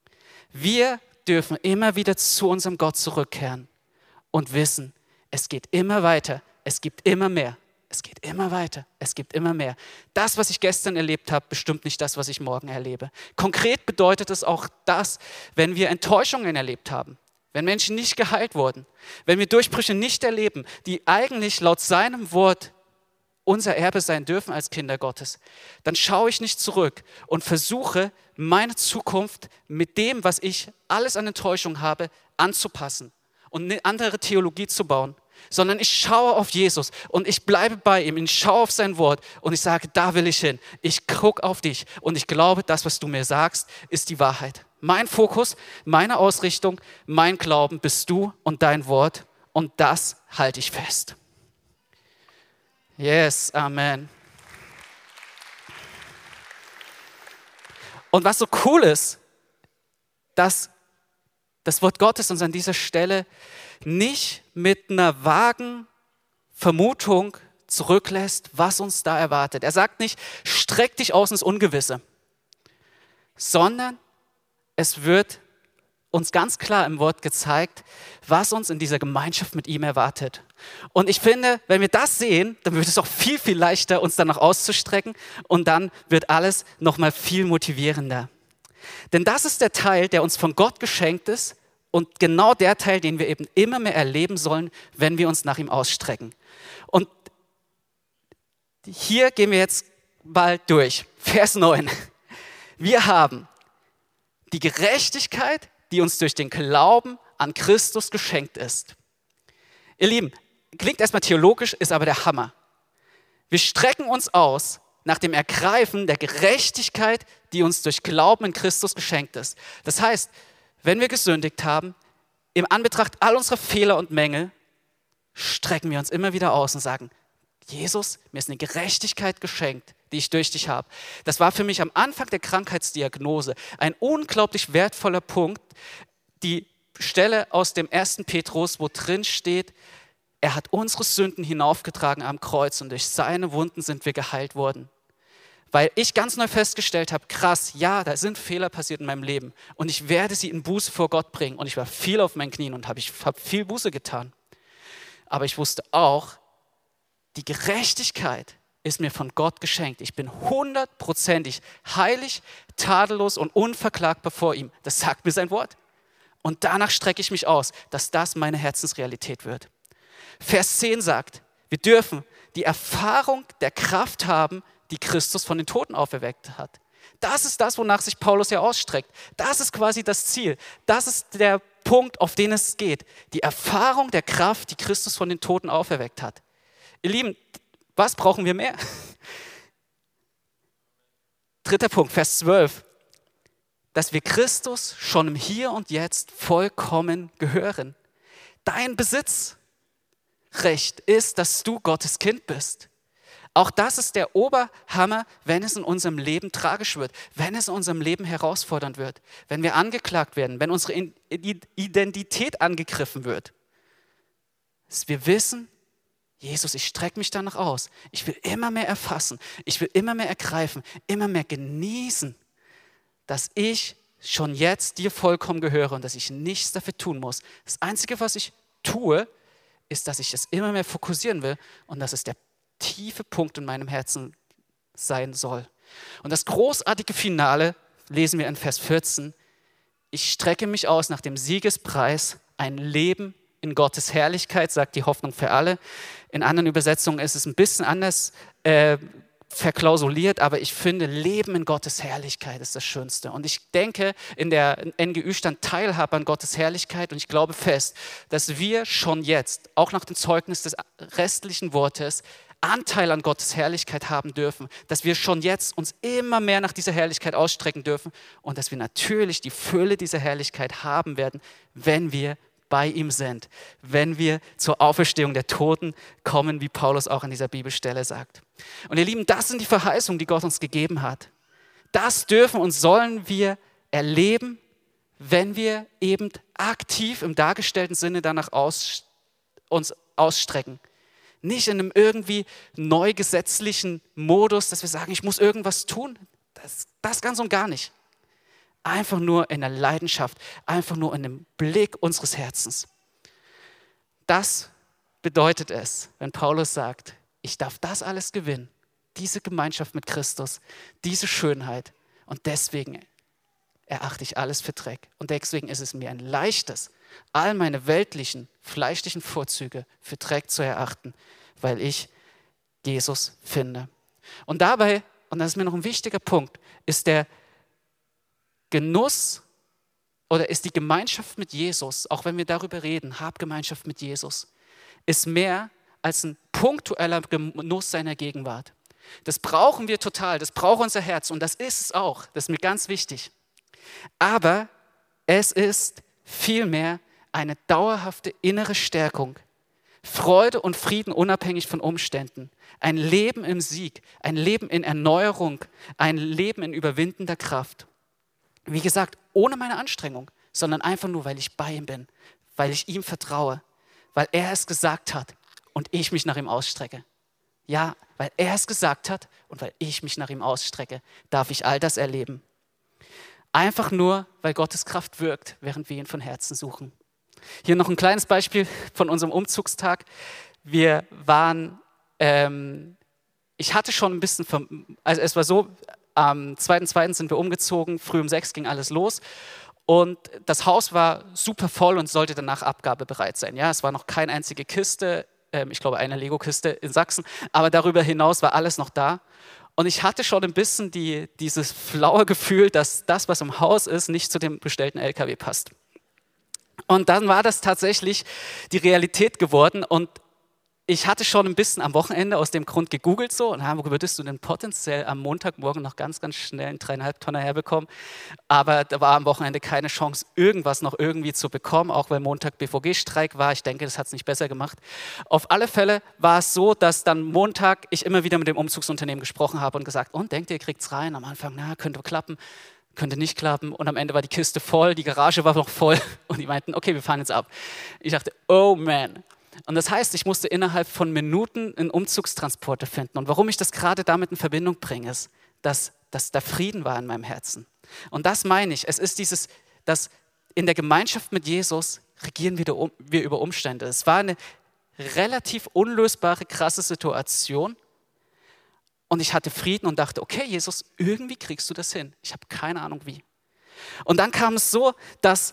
Wir dürfen immer wieder zu unserem Gott zurückkehren und wissen, es geht immer weiter, es gibt immer mehr. Es geht immer weiter, es gibt immer mehr. Das, was ich gestern erlebt habe, bestimmt nicht das, was ich morgen erlebe. Konkret bedeutet es auch das, wenn wir Enttäuschungen erlebt haben, wenn Menschen nicht geheilt wurden, wenn wir Durchbrüche nicht erleben, die eigentlich laut seinem Wort unser Erbe sein dürfen als Kinder Gottes, dann schaue ich nicht zurück und versuche, meine Zukunft mit dem, was ich alles an Enttäuschung habe, anzupassen und eine andere Theologie zu bauen, sondern ich schaue auf Jesus und ich bleibe bei ihm, ich schaue auf sein Wort und ich sage, da will ich hin. Ich gucke auf dich und ich glaube, das, was du mir sagst, ist die Wahrheit. Mein Fokus, meine Ausrichtung, mein Glauben bist du und dein Wort und das halte ich fest. Yes, Amen. Und was so cool ist, dass das Wort Gottes uns an dieser Stelle nicht mit einer vagen Vermutung zurücklässt, was uns da erwartet. Er sagt nicht, streck dich aus ins Ungewisse, sondern es wird uns ganz klar im Wort gezeigt, was uns in dieser Gemeinschaft mit ihm erwartet. Und ich finde, wenn wir das sehen, dann wird es auch viel, viel leichter, uns danach auszustrecken und dann wird alles nochmal viel motivierender. Denn das ist der Teil, der uns von Gott geschenkt ist und genau der Teil, den wir eben immer mehr erleben sollen, wenn wir uns nach ihm ausstrecken. Und hier gehen wir jetzt bald durch. Vers 9. Wir haben die Gerechtigkeit, die uns durch den Glauben an Christus geschenkt ist. Ihr Lieben, klingt erstmal theologisch, ist aber der Hammer. Wir strecken uns aus nach dem Ergreifen der Gerechtigkeit, die uns durch Glauben in Christus geschenkt ist. Das heißt, wenn wir gesündigt haben, im Anbetracht all unserer Fehler und Mängel, strecken wir uns immer wieder aus und sagen, Jesus, mir ist eine Gerechtigkeit geschenkt, die ich durch dich habe. Das war für mich am Anfang der Krankheitsdiagnose ein unglaublich wertvoller Punkt. Die Stelle aus dem 1. Petrus, wo drin steht, er hat unsere Sünden hinaufgetragen am Kreuz und durch seine Wunden sind wir geheilt worden. Weil ich ganz neu festgestellt habe, krass, ja, da sind Fehler passiert in meinem Leben und ich werde sie in Buße vor Gott bringen. Und ich war viel auf meinen Knien und habe viel Buße getan. Aber ich wusste auch, die Gerechtigkeit ist mir von Gott geschenkt. Ich bin 100%ig heilig, tadellos und unverklagbar vor ihm. Das sagt mir sein Wort. Und danach strecke ich mich aus, dass das meine Herzensrealität wird. Vers 10 sagt, wir dürfen die Erfahrung der Kraft haben, die Christus von den Toten auferweckt hat. Das ist das, wonach sich Paulus ja ausstreckt. Das ist quasi das Ziel. Das ist der Punkt, auf den es geht. Die Erfahrung der Kraft, die Christus von den Toten auferweckt hat. Ihr Lieben, was brauchen wir mehr? 3. Punkt, Vers 12. Dass wir Christus schon im Hier und Jetzt vollkommen gehören. Dein Besitzrecht ist, dass du Gottes Kind bist. Auch das ist der Oberhammer, wenn es in unserem Leben tragisch wird, wenn es in unserem Leben herausfordernd wird, wenn wir angeklagt werden, wenn unsere Identität angegriffen wird. Dass wir wissen, Jesus, ich strecke mich danach aus. Ich will immer mehr erfassen, ich will immer mehr ergreifen, immer mehr genießen, dass ich schon jetzt dir vollkommen gehöre und dass ich nichts dafür tun muss. Das Einzige, was ich tue, ist, dass ich es immer mehr fokussieren will und dass es der tiefe Punkt in meinem Herzen sein soll. Und das großartige Finale lesen wir in Vers 14. Ich strecke mich aus nach dem Siegespreis, ein Leben in Gottes Herrlichkeit, sagt die Hoffnung für alle. In anderen Übersetzungen ist es ein bisschen anders verklausuliert, aber ich finde, Leben in Gottes Herrlichkeit ist das Schönste. Und ich denke, in der NGÜ stand Teilhabe an Gottes Herrlichkeit und ich glaube fest, dass wir schon jetzt, auch nach dem Zeugnis des restlichen Wortes, Anteil an Gottes Herrlichkeit haben dürfen, dass wir schon jetzt uns immer mehr nach dieser Herrlichkeit ausstrecken dürfen und dass wir natürlich die Fülle dieser Herrlichkeit haben werden, wenn wir bei ihm sind, wenn wir zur Auferstehung der Toten kommen, wie Paulus auch an dieser Bibelstelle sagt. Und ihr Lieben, das sind die Verheißungen, die Gott uns gegeben hat. Das dürfen und sollen wir erleben, wenn wir eben aktiv im dargestellten Sinne danach uns ausstrecken. Nicht in einem irgendwie neu gesetzlichen Modus, dass wir sagen, ich muss irgendwas tun. Das ganz und gar nicht. Einfach nur in der Leidenschaft, einfach nur in dem Blick unseres Herzens. Das bedeutet es, wenn Paulus sagt, ich darf das alles gewinnen, diese Gemeinschaft mit Christus, diese Schönheit und deswegen erachte ich alles für Dreck. Und deswegen ist es mir ein leichtes, all meine weltlichen, fleischlichen Vorzüge für Dreck zu erachten, weil ich Jesus finde. Und dabei, und das ist mir noch ein wichtiger Punkt, ist der Genuss oder ist die Gemeinschaft mit Jesus, auch wenn wir darüber reden, hab Gemeinschaft mit Jesus, ist mehr als ein punktueller Genuss seiner Gegenwart. Das brauchen wir total, das braucht unser Herz und das ist es auch, das ist mir ganz wichtig. Aber es ist vielmehr eine dauerhafte innere Stärkung, Freude und Frieden unabhängig von Umständen, ein Leben im Sieg, ein Leben in Erneuerung, ein Leben in überwindender Kraft. Wie gesagt, ohne meine Anstrengung, sondern einfach nur, weil ich bei ihm bin, weil ich ihm vertraue, weil er es gesagt hat und ich mich nach ihm ausstrecke. Ja, weil er es gesagt hat und weil ich mich nach ihm ausstrecke, darf ich all das erleben. Einfach nur, weil Gottes Kraft wirkt, während wir ihn von Herzen suchen. Hier noch ein kleines Beispiel von unserem Umzugstag. Wir waren, ich hatte schon ein bisschen, also es war so, am 2.2. sind wir umgezogen, früh um 6 ging alles los und das Haus war super voll und sollte danach abgabebereit sein. Ja, es war noch keine einzige Kiste ich glaube eine Lego-Kiste in Sachsen, aber darüber hinaus war alles noch da. Und ich hatte schon ein bisschen dieses flaue Gefühl, dass das, was im Haus ist, nicht zu dem bestellten LKW passt. Und dann war das tatsächlich die Realität geworden und ich hatte schon ein bisschen am Wochenende aus dem Grund gegoogelt so und wo würdest du denn potenziell am Montagmorgen noch ganz, ganz schnell einen 3,5 Tonner herbekommen. Aber da war am Wochenende keine Chance, irgendwas noch irgendwie zu bekommen, auch weil Montag BVG-Streik war. Ich denke, das hat es nicht besser gemacht. Auf alle Fälle war es so, dass dann Montag ich immer wieder mit dem Umzugsunternehmen gesprochen habe und gesagt, und denkt ihr, ihr kriegt es rein? Am Anfang, na, könnte klappen, könnte nicht klappen. Und am Ende war die Kiste voll, die Garage war noch voll und die meinten, okay, wir fahren jetzt ab. Ich dachte, oh man. Und das heißt, ich musste innerhalb von Minuten einen Umzugstransporter finden. Und warum ich das gerade damit in Verbindung bringe, ist, dass da Frieden war in meinem Herzen. Und das meine ich. Es ist dieses, dass in der Gemeinschaft mit Jesus regieren wir über Umstände. Es war eine relativ unlösbare, krasse Situation. Und ich hatte Frieden und dachte, okay, Jesus, irgendwie kriegst du das hin. Ich habe keine Ahnung wie. Und dann kam es so, dass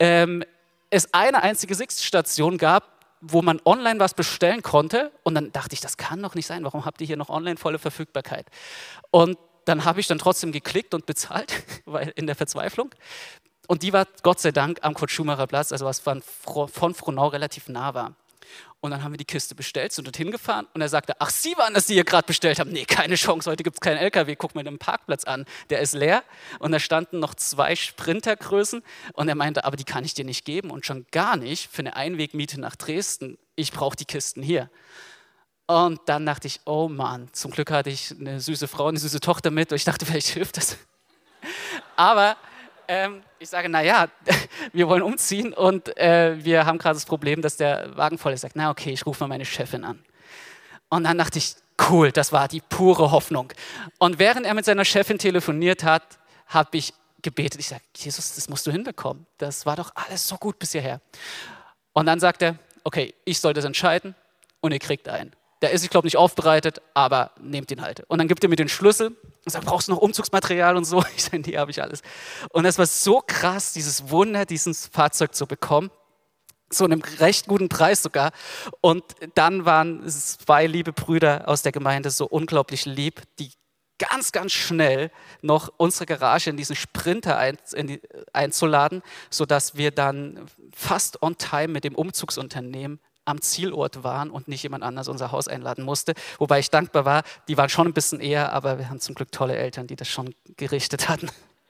es eine einzige Sixt-Station gab, wo man online was bestellen konnte. Und dann dachte ich, das kann doch nicht sein. Warum habt ihr hier noch online volle Verfügbarkeit? Und dann habe ich dann trotzdem geklickt und bezahlt, weil in der Verzweiflung. Und die war Gott sei Dank am Kurt-Schumacher Platz, also was von Frohnau relativ nah war. Und dann haben wir die Kiste bestellt, sind dorthin gefahren und er sagte, ach, Sie waren das, die hier gerade bestellt haben. Nee, keine Chance, heute gibt es keinen LKW, guck mir den Parkplatz an. Der ist leer und da standen noch 2 Sprintergrößen und er meinte, aber die kann ich dir nicht geben und schon gar nicht für eine Einwegmiete nach Dresden. Ich brauche die Kisten hier. Und dann dachte ich, oh Mann, zum Glück hatte ich eine süße Frau, eine süße Tochter mit und ich dachte, vielleicht hilft das. Aber ich sage, naja, wir wollen umziehen und wir haben gerade das Problem, dass der Wagen voll ist. Ich sage, na okay, ich rufe mal meine Chefin an. Und dann dachte ich, cool, das war die pure Hoffnung. Und während er mit seiner Chefin telefoniert hat, habe ich gebetet. Ich sage, Jesus, das musst du hinbekommen. Das war doch alles so gut bis hierher. Und dann sagt er, okay, ich soll das entscheiden und ihr kriegt einen. Der ist, ich glaube, nicht aufbereitet, aber nehmt ihn halt. Und dann gibt er mir den Schlüssel und sagt, brauchst du noch Umzugsmaterial und so? Ich sage, nee, habe ich alles. Und es war so krass, dieses Wunder, dieses Fahrzeug zu bekommen. Zu einem recht guten Preis sogar. Und dann waren 2 liebe Brüder aus der Gemeinde so unglaublich lieb, die ganz, ganz schnell noch unsere Garage in diesen Sprinter einzuladen, sodass wir dann fast on time mit dem Umzugsunternehmen am Zielort waren und nicht jemand anders unser Haus einladen musste. Wobei ich dankbar war, die waren schon ein bisschen eher, aber wir haben zum Glück tolle Eltern, die das schon gerichtet hatten.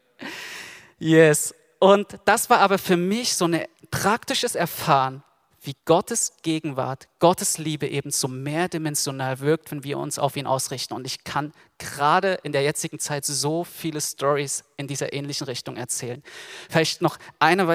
Yes. Und das war aber für mich so ein praktisches Erfahren, wie Gottes Gegenwart, Gottes Liebe eben so mehrdimensional wirkt, wenn wir uns auf ihn ausrichten. Und ich kann gerade in der jetzigen Zeit so viele Stories in dieser ähnlichen Richtung erzählen. Vielleicht noch eine,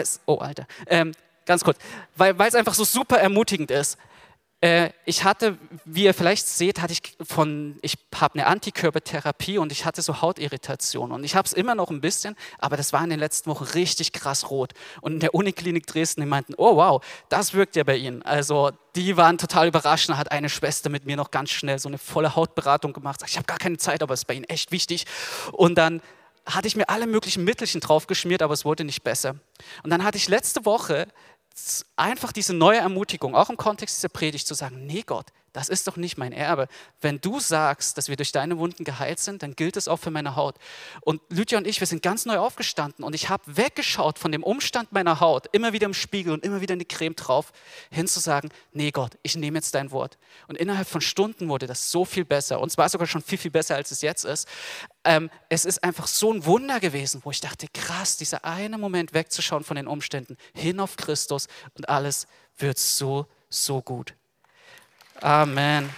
ganz kurz, weil es einfach so super ermutigend ist. Ich hatte, wie ihr vielleicht seht, ich habe eine Antikörpertherapie und ich hatte so Hautirritationen. Und ich habe es immer noch ein bisschen, aber das war in den letzten Wochen richtig krass rot. Und in der Uniklinik Dresden, die meinten, oh wow, das wirkt ja bei Ihnen. Also die waren total überrascht. Da hat eine Schwester mit mir noch ganz schnell so eine volle Hautberatung gemacht. Ich habe gar keine Zeit, aber es ist bei Ihnen echt wichtig. Und dann hatte ich mir alle möglichen Mittelchen draufgeschmiert, aber es wurde nicht besser. Und dann hatte ich letzte Woche einfach diese neue Ermutigung, auch im Kontext dieser Predigt, zu sagen, nee Gott, das ist doch nicht mein Erbe. Wenn du sagst, dass wir durch deine Wunden geheilt sind, dann gilt es auch für meine Haut. Und Lydia und ich, wir sind ganz neu aufgestanden und ich habe weggeschaut von dem Umstand meiner Haut, immer wieder im Spiegel und immer wieder eine Creme drauf, hin zu sagen, nee Gott, ich nehme jetzt dein Wort. Und innerhalb von Stunden wurde das so viel besser und es war sogar schon viel, viel besser, als es jetzt ist. Es ist einfach so ein Wunder gewesen, wo ich dachte, krass, dieser eine Moment wegzuschauen von den Umständen, hin auf Christus und alles wird so, so gut. Amen.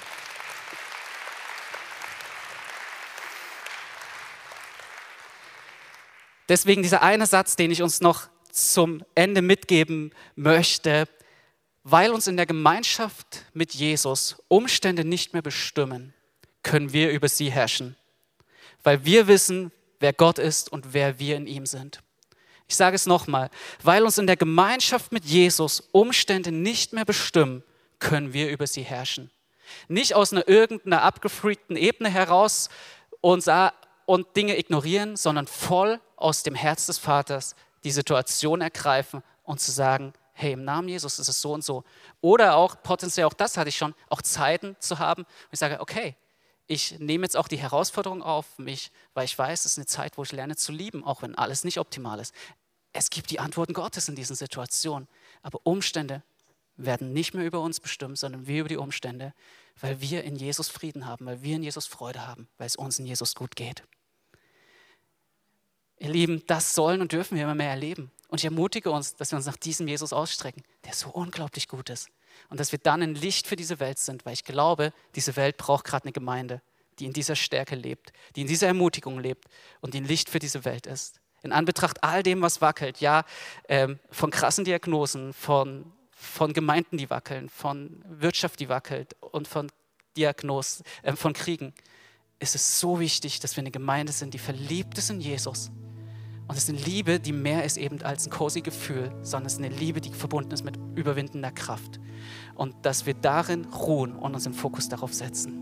Deswegen dieser eine Satz, den ich uns noch zum Ende mitgeben möchte, weil uns in der Gemeinschaft mit Jesus Umstände nicht mehr bestimmen, können wir über sie herrschen. Weil wir wissen, wer Gott ist und wer wir in ihm sind. Ich sage es nochmal, weil uns in der Gemeinschaft mit Jesus Umstände nicht mehr bestimmen, können wir über sie herrschen. Nicht aus irgendeiner abgefreakten Ebene heraus und Dinge ignorieren, sondern voll aus dem Herz des Vaters die Situation ergreifen und zu sagen, hey, im Namen Jesus ist es so und so. Oder auch potenziell, auch das hatte ich schon, auch Zeiten zu haben, wo ich sage, okay, ich nehme jetzt auch die Herausforderung auf mich, weil ich weiß, es ist eine Zeit, wo ich lerne zu lieben, auch wenn alles nicht optimal ist. Es gibt die Antworten Gottes in diesen Situationen, aber Umstände werden nicht mehr über uns bestimmt, sondern wir über die Umstände, weil wir in Jesus Frieden haben, weil wir in Jesus Freude haben, weil es uns in Jesus gut geht. Ihr Lieben, das sollen und dürfen wir immer mehr erleben. Und ich ermutige uns, dass wir uns nach diesem Jesus ausstrecken, der so unglaublich gut ist. Und dass wir dann ein Licht für diese Welt sind, weil ich glaube, diese Welt braucht gerade eine Gemeinde, die in dieser Stärke lebt, die in dieser Ermutigung lebt und die ein Licht für diese Welt ist. In Anbetracht all dem, was wackelt, ja, von krassen Diagnosen, von Gemeinden, die wackeln, von Wirtschaft, die wackelt und von Diagnosen, von Kriegen, ist es so wichtig, dass wir eine Gemeinde sind, die verliebt ist in Jesus. Und es ist eine Liebe, die mehr ist eben als ein cozy Gefühl, sondern es ist eine Liebe, die verbunden ist mit überwindender Kraft. Und dass wir darin ruhen und unseren Fokus darauf setzen.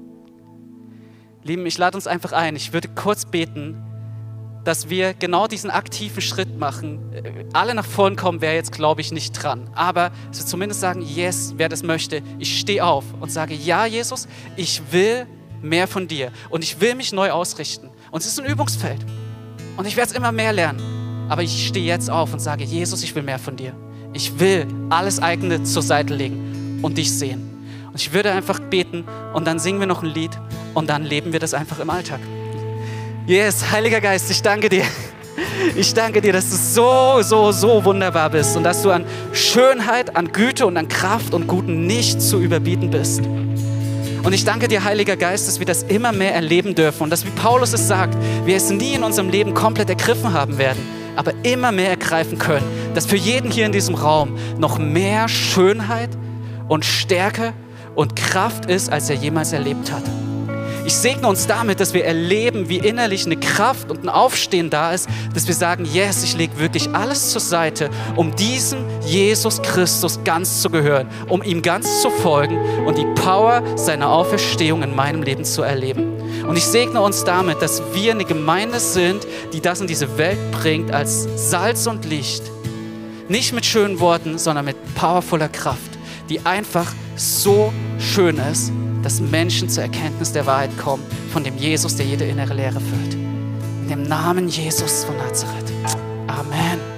Lieben, ich lade uns einfach ein. Ich würde kurz beten, dass wir genau diesen aktiven Schritt machen. Alle nach vorn kommen, wäre jetzt, glaube ich, nicht dran. Aber dass wir zumindest sagen, yes, wer das möchte, ich stehe auf und sage, ja, Jesus, ich will mehr von dir. Und ich will mich neu ausrichten. Und es ist ein Übungsfeld. Und ich werde es immer mehr lernen. Aber ich stehe jetzt auf und sage, Jesus, ich will mehr von dir. Ich will alles eigene zur Seite legen und dich sehen. Und ich würde einfach beten und dann singen wir noch ein Lied und dann leben wir das einfach im Alltag. Yes, Heiliger Geist, ich danke dir. Ich danke dir, dass du so wunderbar bist und dass du an Schönheit, an Güte und an Kraft und Guten nicht zu überbieten bist. Und ich danke dir, Heiliger Geist, dass wir das immer mehr erleben dürfen und dass, wie Paulus es sagt, wir es nie in unserem Leben komplett ergriffen haben werden, aber immer mehr ergreifen können, dass für jeden hier in diesem Raum noch mehr Schönheit und Stärke und Kraft ist, als er jemals erlebt hat. Ich segne uns damit, dass wir erleben, wie innerlich eine Kraft und ein Aufstehen da ist, dass wir sagen, yes, ich lege wirklich alles zur Seite, um diesem Jesus Christus ganz zu gehören, um ihm ganz zu folgen und die Power seiner Auferstehung in meinem Leben zu erleben. Und ich segne uns damit, dass wir eine Gemeinde sind, die das in diese Welt bringt als Salz und Licht. Nicht mit schönen Worten, sondern mit powervoller Kraft, die einfach so schön ist, dass Menschen zur Erkenntnis der Wahrheit kommen, von dem Jesus, der jede innere Leere füllt. In dem Namen Jesus von Nazareth. Amen.